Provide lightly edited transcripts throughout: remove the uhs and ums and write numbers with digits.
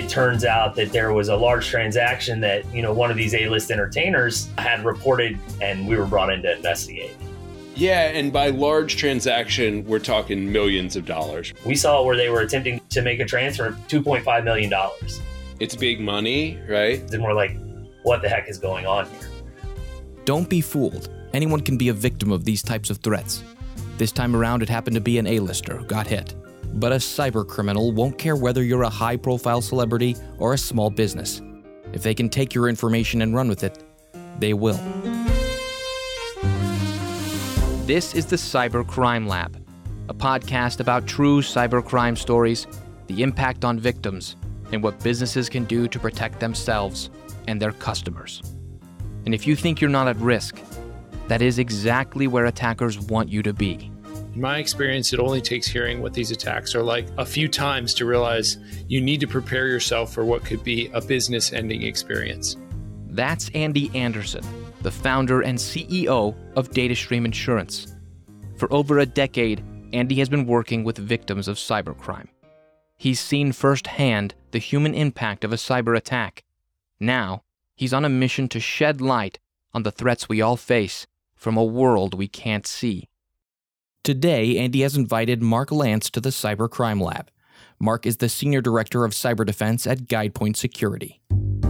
it turns out that there was a large transaction that, one of these A-list entertainers had reported, and we were brought in to investigate. Yeah, and by large transaction, we're talking millions of dollars. We saw where they were attempting to make a transfer of $2.5 million. It's big money, right? And we're like, what the heck is going on here? Don't be fooled. Anyone can be a victim of these types of threats. This time around, it happened to be an A-lister who got hit. But a cyber criminal won't care whether you're a high-profile celebrity or a small business. If they can take your information and run with it, they will. This is the Cyber Crime Lab, a podcast about true cybercrime stories, the impact on victims, and what businesses can do to protect themselves and their customers. And if you think you're not at risk, that is exactly where attackers want you to be. In my experience, it only takes hearing what these attacks are like a few times to realize you need to prepare yourself for what could be a business-ending experience. That's Andy Anderson, the founder and CEO of DataStream Insurance. For over a decade, Andy has been working with victims of cybercrime. He's seen firsthand the human impact of a cyber attack. Now, he's on a mission to shed light on the threats we all face from a world we can't see. Today, Andy has invited Mark Lance to the Cyber Crime Lab. Mark is the Senior Director of Cyber Defense at GuidePoint Security.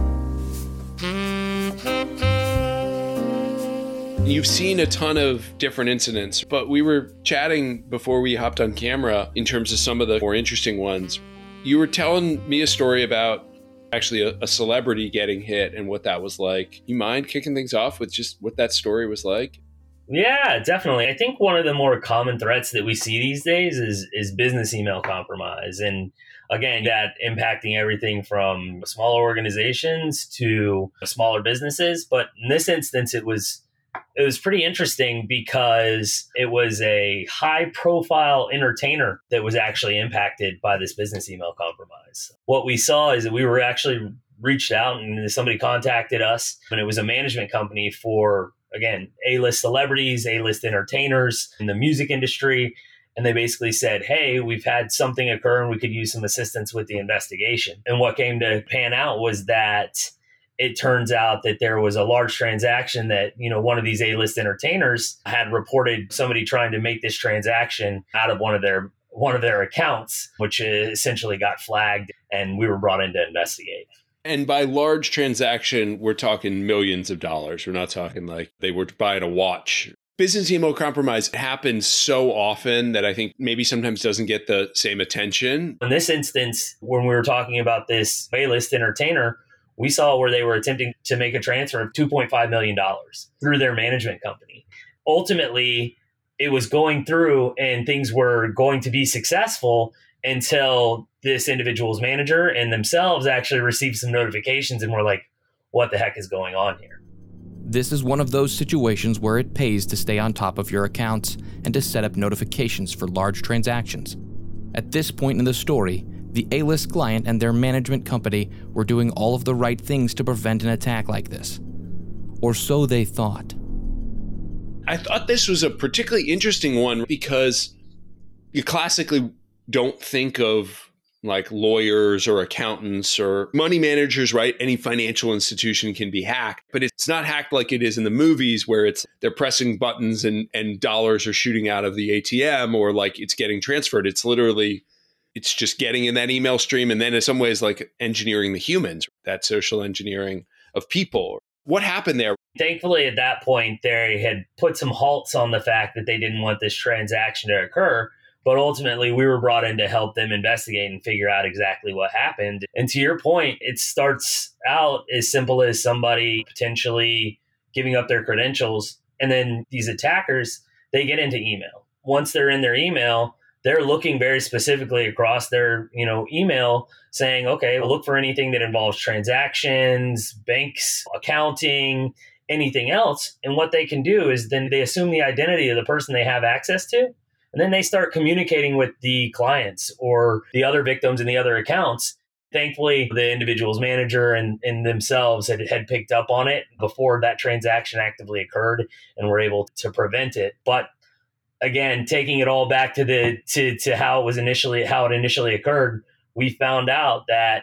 You've seen a ton of different incidents, but we were chatting before we hopped on camera in terms of some of the more interesting ones. You were telling me a story about actually a celebrity getting hit and what that was like. You mind kicking things off with just what that story was like? Yeah, definitely. I think one of the more common threats that we see these days is business email compromise. And again, that impacting everything from smaller organizations to smaller businesses. But in this instance, it was pretty interesting because it was a high profile entertainer that was actually impacted by this business email compromise. What we saw is that we were actually reached out and somebody contacted us, and it was a management company for, again, A-list celebrities, A-list entertainers in the music industry. And they basically said, hey, we've had something occur and we could use some assistance with the investigation. And what came to pan out was that it turns out that there was a large transaction that, one of these A-list entertainers had reported somebody trying to make this transaction out of one of their accounts, which essentially got flagged, and we were brought in to investigate. And by large transaction, we're talking millions of dollars. We're not talking like they were buying a watch. Business email compromise happens so often that I think maybe sometimes doesn't get the same attention. In this instance, when we were talking about this A-list entertainer, we saw where they were attempting to make a transfer of $2.5 million through their management company. Ultimately, it was going through and things were going to be successful until this individual's manager and themselves actually received some notifications and were like, what the heck is going on here? This is one of those situations where it pays to stay on top of your accounts and to set up notifications for large transactions. At this point in the story, the A-list client and their management company were doing all of the right things to prevent an attack like this. Or so they thought. I thought this was a particularly interesting one because you classically don't think of like lawyers or accountants or money managers, right? Any financial institution can be hacked, but it's not hacked like it is in the movies where they're pressing buttons and dollars are shooting out of the ATM or like it's getting transferred. It's just getting in that email stream. And then in some ways, like engineering the humans, that social engineering of people. What happened there? Thankfully, at that point, they had put some halts on the fact that they didn't want this transaction to occur. But ultimately, we were brought in to help them investigate and figure out exactly what happened. And to your point, it starts out as simple as somebody potentially giving up their credentials. And then these attackers, they get into email. Once they're in their email, they're looking very specifically across their, email saying, okay, we'll look for anything that involves transactions, banks, accounting, anything else. And what they can do is then they assume the identity of the person they have access to. And then they start communicating with the clients or the other victims in the other accounts. Thankfully, the individual's manager and themselves had picked up on it before that transaction actively occurred and were able to prevent it. But again, taking it all back to how it initially occurred, we found out that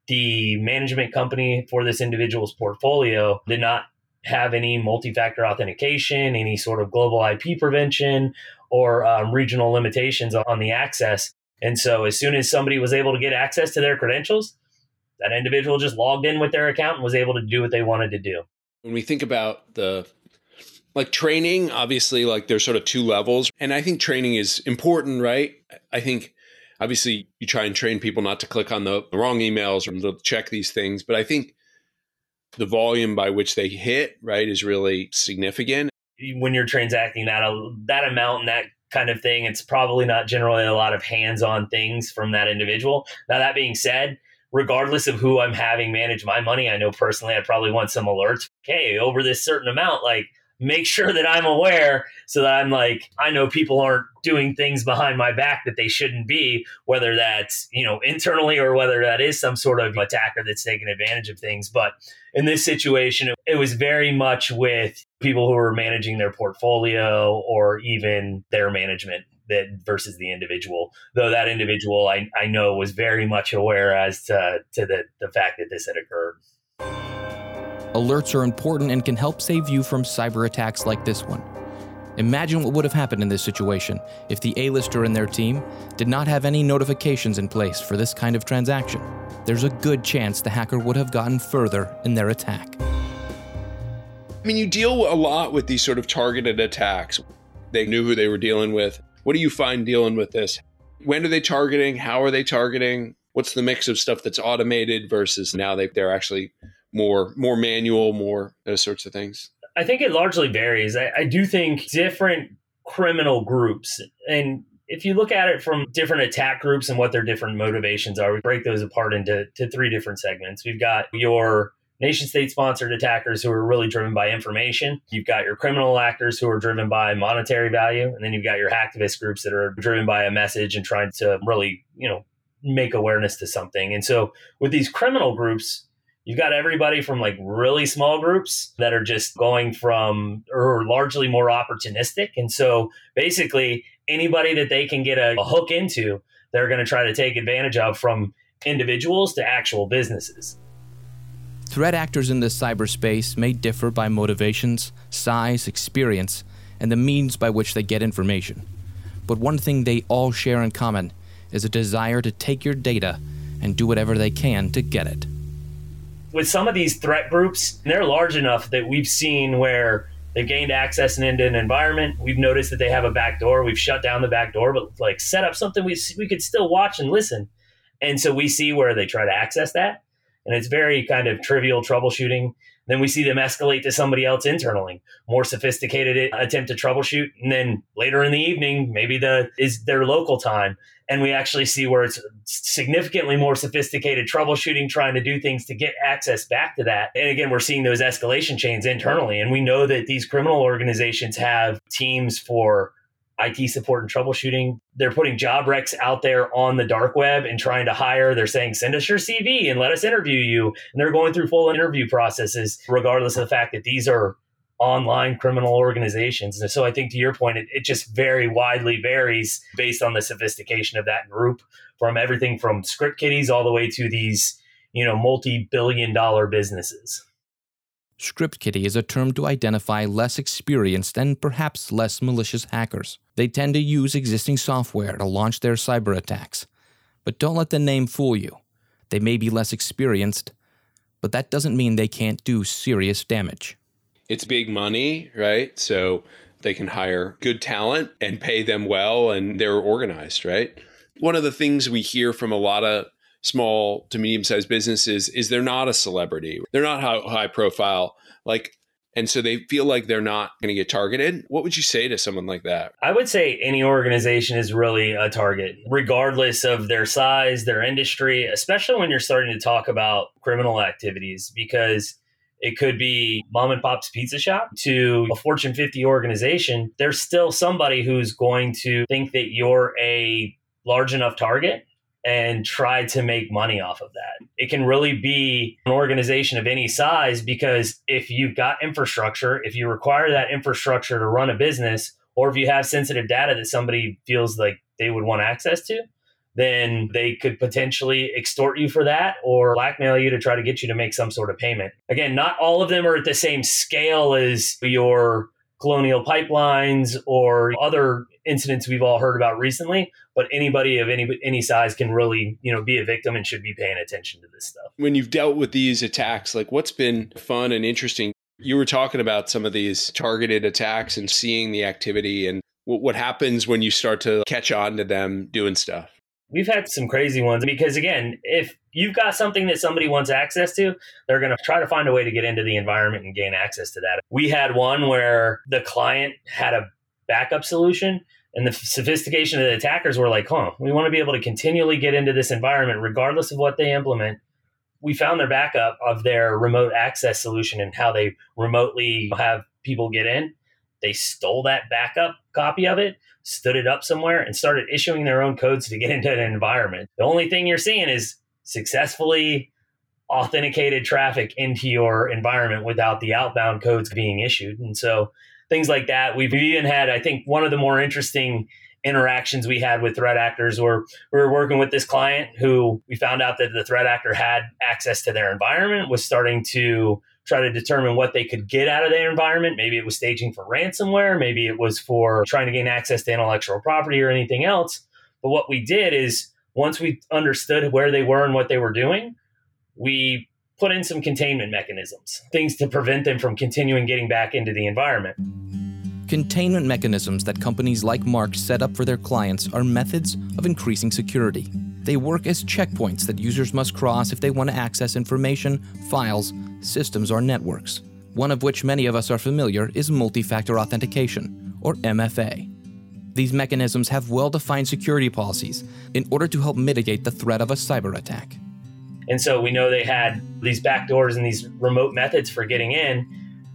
the management company for this individual's portfolio did not have any multi-factor authentication, any sort of global IP prevention, or regional limitations on the access. And so as soon as somebody was able to get access to their credentials, that individual just logged in with their account and was able to do what they wanted to do. When we think about the training, obviously, there's sort of two levels. And I think training is important, right? I think obviously you try and train people not to click on the wrong emails or to check these things. But I think the volume by which they hit, right, is really significant. When you're transacting that amount and that kind of thing, it's probably not generally a lot of hands-on things from that individual. Now, that being said, regardless of who I'm having manage my money, I know personally I probably want some alerts. Hey, over this certain amount, make sure that I'm aware so that I'm I know people aren't doing things behind my back that they shouldn't be, whether that's, internally or whether that is some sort of attacker that's taking advantage of things. But in this situation, it was very much with people who were managing their portfolio or even their management that versus the individual, though that individual I know was very much aware as to the fact that this had occurred. Alerts are important and can help save you from cyber attacks like this one. Imagine what would have happened in this situation if the A-lister and their team did not have any notifications in place for this kind of transaction. There's a good chance the hacker would have gotten further in their attack. I mean, you deal a lot with these sort of targeted attacks. They knew who they were dealing with. What do you find dealing with this? When are they targeting? How are they targeting? What's the mix of stuff that's automated versus now they're actually more manual, more those sorts of things? I think it largely varies. I do think different criminal groups, and if you look at it from different attack groups and what their different motivations are, we break those apart into three different segments. We've got your nation state sponsored attackers who are really driven by information. You've got your criminal actors who are driven by monetary value. And then you've got your hacktivist groups that are driven by a message and trying to really, make awareness to something. And so with these criminal groups, you've got everybody from really small groups that are just going from or largely more opportunistic. And so basically anybody that they can get a hook into, they're going to try to take advantage of, from individuals to actual businesses. Threat actors in this cyberspace may differ by motivations, size, experience, and the means by which they get information. But one thing they all share in common is a desire to take your data and do whatever they can to get it. With some of these threat groups, they're large enough that we've seen where they've gained access into an environment. We've noticed that they have a back door. We've shut down the back door, but set up something we could still watch and listen. And so we see where they try to access that. And it's very kind of trivial troubleshooting. Then we see them escalate to somebody else internally, more sophisticated attempt to troubleshoot. And then later in the evening, maybe is their local time. And we actually see where it's significantly more sophisticated troubleshooting, trying to do things to get access back to that. And again, we're seeing those escalation chains internally. And we know that these criminal organizations have teams for IT support and troubleshooting. They're putting job recs out there on the dark web and trying to hire. They're saying, send us your CV and let us interview you. And they're going through full interview processes, regardless of the fact that these are online criminal organizations. And so I think to your point, it just very widely varies based on the sophistication of that group, from everything from script kiddies all the way to these, multi-billion-dollar businesses. Script kiddie is a term to identify less experienced and perhaps less malicious hackers. They tend to use existing software to launch their cyber attacks. But don't let the name fool you. They may be less experienced, but that doesn't mean they can't do serious damage. It's big money, right? So they can hire good talent and pay them well, and they're organized, right? One of the things we hear from a lot of small to medium-sized businesses is they're not a celebrity. They're not high profile, and so they feel like they're not going to get targeted. What would you say to someone like that? I would say any organization is really a target, regardless of their size, their industry, especially when you're starting to talk about criminal activities, because it could be mom and pop's pizza shop to a Fortune 50 organization. There's still somebody who's going to think that you're a large enough target and try to make money off of that. It can really be an organization of any size, because if you've got infrastructure, if you require that infrastructure to run a business, or if you have sensitive data that somebody feels like they would want access to, then they could potentially extort you for that or blackmail you to try to get you to make some sort of payment. Again, not all of them are at the same scale as your Colonial Pipelines or other incidents we've all heard about recently, but anybody of any size can really, be a victim and should be paying attention to this stuff. When you've dealt with these attacks, like what's been fun and interesting? You were talking about some of these targeted attacks and seeing the activity and what happens when you start to catch on to them doing stuff. We've had some crazy ones because, again, if you've got something that somebody wants access to, they're going to try to find a way to get into the environment and gain access to that. We had one where the client had a backup solution and the sophistication of the attackers were like, we want to be able to continually get into this environment regardless of what they implement. We found their backup of their remote access solution and how they remotely have people get in. They stole that backup copy of it, stood it up somewhere, and started issuing their own codes to get into an environment. The only thing you're seeing is successfully authenticated traffic into your environment without the outbound codes being issued. And so things like that. We've even had, I think, one of the more interesting interactions we had with threat actors where we were working with this client who we found out that the threat actor had access to their environment, was starting to try to determine what they could get out of their environment. Maybe it was staging for ransomware. Maybe it was for trying to gain access to intellectual property or anything else. But what we did is once we understood where they were and what they were doing, we put in some containment mechanisms, things to prevent them from continuing getting back into the environment. Containment mechanisms that companies like Mark set up for their clients are methods of increasing security. They work as checkpoints that users must cross if they want to access information, files, systems, or networks. One of which many of us are familiar is multi-factor authentication, or MFA. These mechanisms have well-defined security policies in order to help mitigate the threat of a cyber attack. And so we know they had these backdoors and these remote methods for getting in.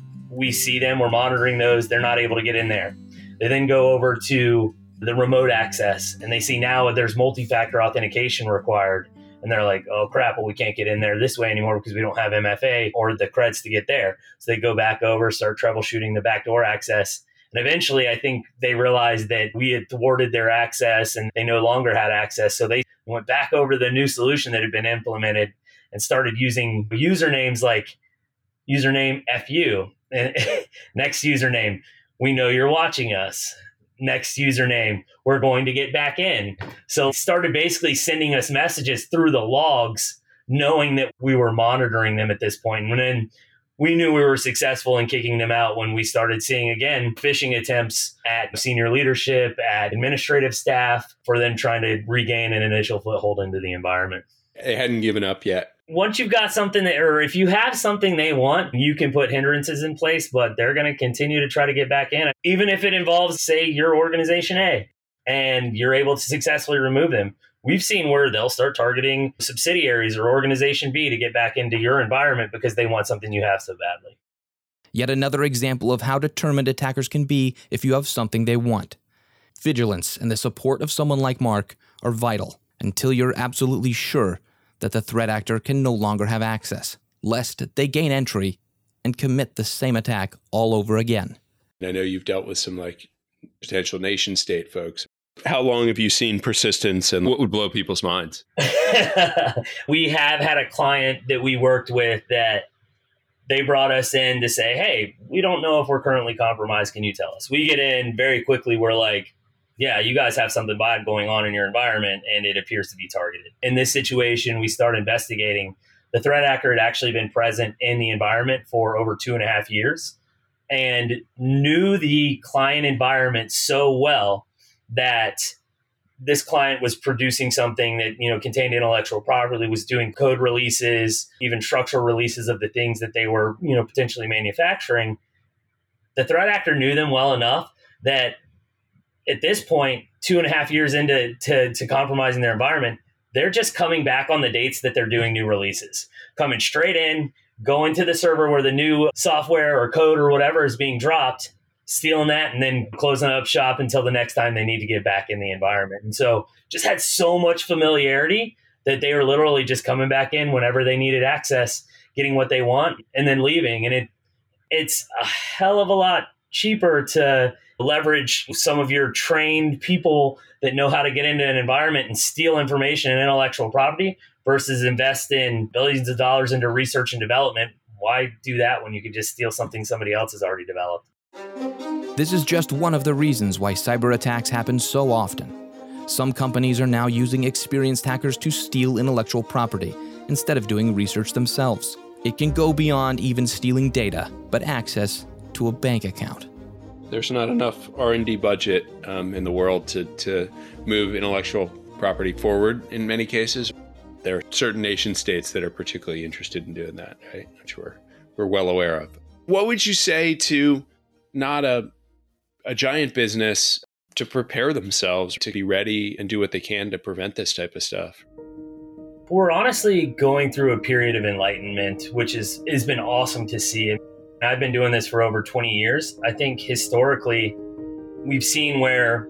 We see them, we're monitoring those, they're not able to get in there. They then go over to the remote access and they see now there's multi-factor authentication required. And they're like, oh crap, well, we can't get in there this way anymore because we don't have MFA or the creds to get there. So they go back over, start troubleshooting the backdoor access. And eventually I think they realized that we had thwarted their access and they no longer had access. So they went back over the new solution that had been implemented and started using usernames like username FU. And next username, we know you're watching us. Next username, we're going to get back in. So started basically sending us messages through the logs, knowing that we were monitoring them at this point. And then we knew we were successful in kicking them out when we started seeing, again, phishing attempts at senior leadership, at administrative staff, for them trying to regain an initial foothold into the environment. They hadn't given up yet. Once you've got something that, or if you have something they want, you can put hindrances in place, but they're going to continue to try to get back in. Even if it involves, say, your organization A, and you're able to successfully remove them. We've seen where they'll start targeting subsidiaries or organization B to get back into your environment because they want something you have so badly. Yet another example of how determined attackers can be if you have something they want. Vigilance and the support of someone like Mark are vital until you're absolutely sure that the threat actor can no longer have access, lest they gain entry and commit the same attack all over again. I know you've dealt with some potential nation state folks. How long have you seen persistence and what would blow people's minds? We have had a client that we worked with that they brought us in to say, hey, we don't know if we're currently compromised. Can you tell us? We get in very quickly. We're like, yeah, you guys have something bad going on in your environment and it appears to be targeted. In this situation, we start investigating. The threat actor had actually been present in the environment for over 2.5 years and knew the client environment so well that this client was producing something that, contained intellectual property, was doing code releases, even structural releases of the things that they were, potentially manufacturing. The threat actor knew them well enough that at this point, 2.5 years into to compromising their environment, they're just coming back on the dates that they're doing new releases, coming straight in, going to the server where the new software or code or whatever is being dropped, stealing that, and then closing up shop until the next time they need to get back in the environment. And so just had so much familiarity that they were literally just coming back in whenever they needed access, getting what they want, and then leaving. And it's a hell of a lot cheaper to leverage some of your trained people that know how to get into an environment and steal information and intellectual property versus invest in billions of dollars into research and development. Why do that when you could just steal something somebody else has already developed? This is just one of the reasons why cyber attacks happen so often. Some companies are now using experienced hackers to steal intellectual property instead of doing research themselves. It can go beyond even stealing data, but access to a bank account. There's not enough R&D budget in the world to move intellectual property forward in many cases. There are certain nation states that are particularly interested in doing that, right? Which we're well aware of. What would you say to not a giant business to prepare themselves to be ready and do what they can to prevent this type of stuff? We're honestly going through a period of enlightenment, which has been awesome to see. I've been doing this for over 20 years. I think historically, we've seen where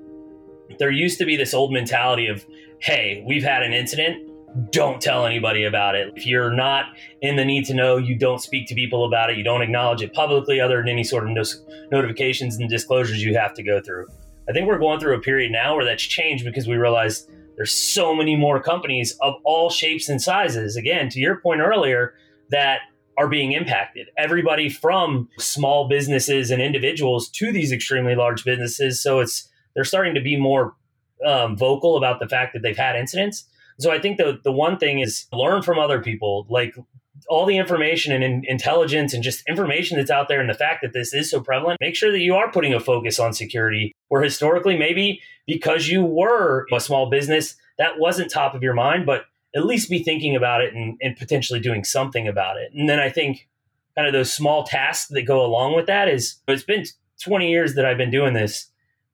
there used to be this old mentality of, hey, we've had an incident, don't tell anybody about it. If you're not in the need to know, you don't speak to people about it, you don't acknowledge it publicly other than any sort of notifications and disclosures you have to go through. I think we're going through a period now where that's changed because we realize there's so many more companies of all shapes and sizes, again, to your point earlier, that are being impacted. Everybody from small businesses and individuals to these extremely large businesses. So they're starting to be more vocal about the fact that they've had incidents. So I think the one thing is learn from other people, like all the information and intelligence and just information that's out there, and the fact that this is so prevalent. Make sure that you are putting a focus on security, where historically, maybe because you were a small business, that wasn't top of your mind, but at least be thinking about it and potentially doing something about it. And then I think kind of those small tasks that go along with that is, it's been 20 years that I've been doing this,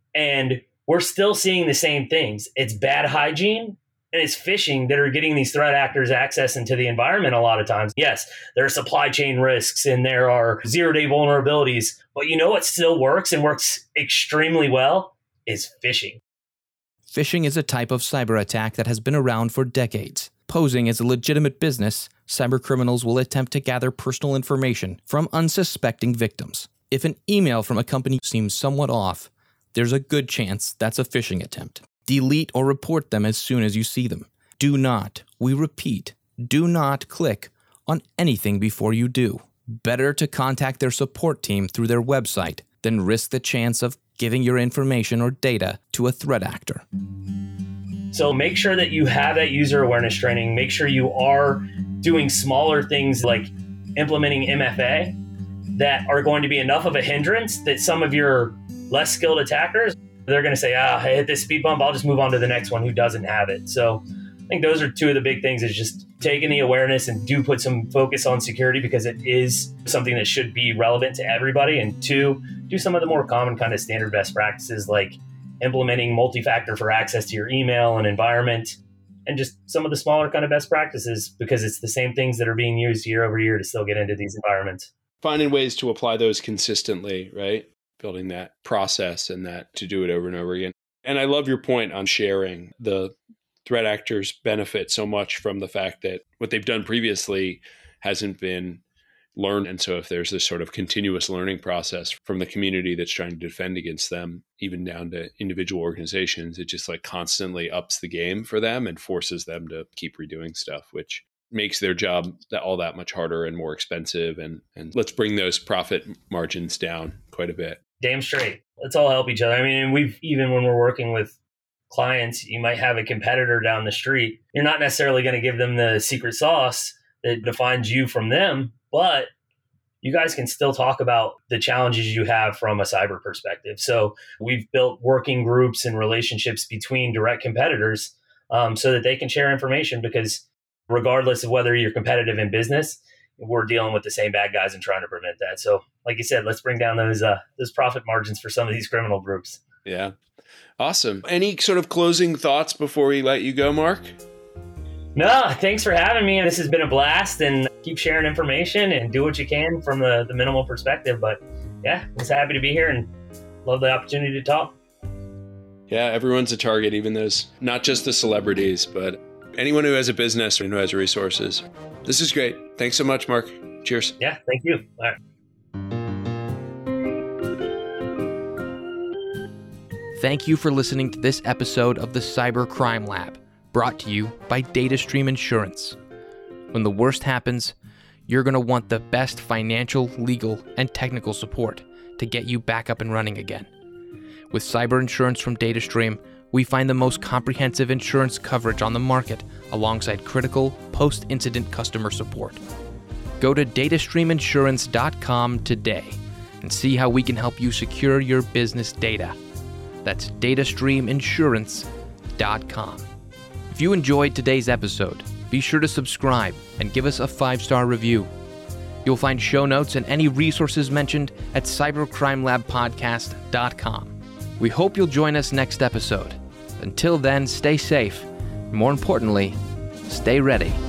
and we're still seeing the same things. It's bad hygiene and it's phishing that are getting these threat actors access into the environment a lot of times. Yes, there are supply chain risks and there are zero-day vulnerabilities, but you know what still works and works extremely well is phishing. Phishing is a type of cyber attack that has been around for decades. Posing as a legitimate business, cybercriminals will attempt to gather personal information from unsuspecting victims. If an email from a company seems somewhat off, there's a good chance that's a phishing attempt. Delete or report them as soon as you see them. Do not, we repeat, do not click on anything before you do. Better to contact their support team through their website than risk the chance of giving your information or data to a threat actor. So make sure that you have that user awareness training. Make sure you are doing smaller things like implementing MFA that are going to be enough of a hindrance that some of your less skilled attackers, they're going to say, I hit this speed bump, I'll just move on to the next one who doesn't have it. So I think those are two of the big things, is just taking the awareness and do put some focus on security because it is something that should be relevant to everybody. And two, do some of the more common kind of standard best practices like implementing multi-factor for access to your email and environment, and just some of the smaller kind of best practices because it's the same things that are being used year over year to still get into these environments. Finding ways to apply those consistently, right? Building that process and that to do it over and over again. And I love your point on sharing. The threat actors benefit so much from the fact that what they've done previously hasn't been learned. And so if there's this sort of continuous learning process from the community that's trying to defend against them, even down to individual organizations, it just like constantly ups the game for them and forces them to keep redoing stuff, which makes their job all that much harder and more expensive. And let's bring those profit margins down quite a bit. Damn straight. Let's all help each other. I mean, even when we're working with clients, you might have a competitor down the street. You're not necessarily going to give them the secret sauce that defines you from them, but you guys can still talk about the challenges you have from a cyber perspective. So we've built working groups and relationships between direct competitors so that they can share information, because regardless of whether you're competitive in business, we're dealing with the same bad guys and trying to prevent that. So like you said, let's bring down those profit margins for some of these criminal groups. Yeah. Awesome. Any sort of closing thoughts before we let you go, Mark? No, thanks for having me. This has been a blast, and keep sharing information and do what you can from the minimal perspective. But yeah, I'm just happy to be here and love the opportunity to talk. Yeah, everyone's a target, even those, not just the celebrities, but anyone who has a business and who has resources. This is great. Thanks so much, Mark. Cheers. Yeah, thank you. All right. Thank you for listening to this episode of the Cybercrime Lab, brought to you by DataStream Insurance. When the worst happens, you're going to want the best financial, legal, and technical support to get you back up and running again. With cyber insurance from DataStream, we find the most comprehensive insurance coverage on the market alongside critical post-incident customer support. Go to datastreaminsurance.com today and see how we can help you secure your business data. That's datastreaminsurance.com. If you enjoyed today's episode, be sure to subscribe and give us a 5-star review. You'll find show notes and any resources mentioned at cybercrimelabpodcast.com. We hope you'll join us next episode. Until then, stay safe. More importantly, stay ready.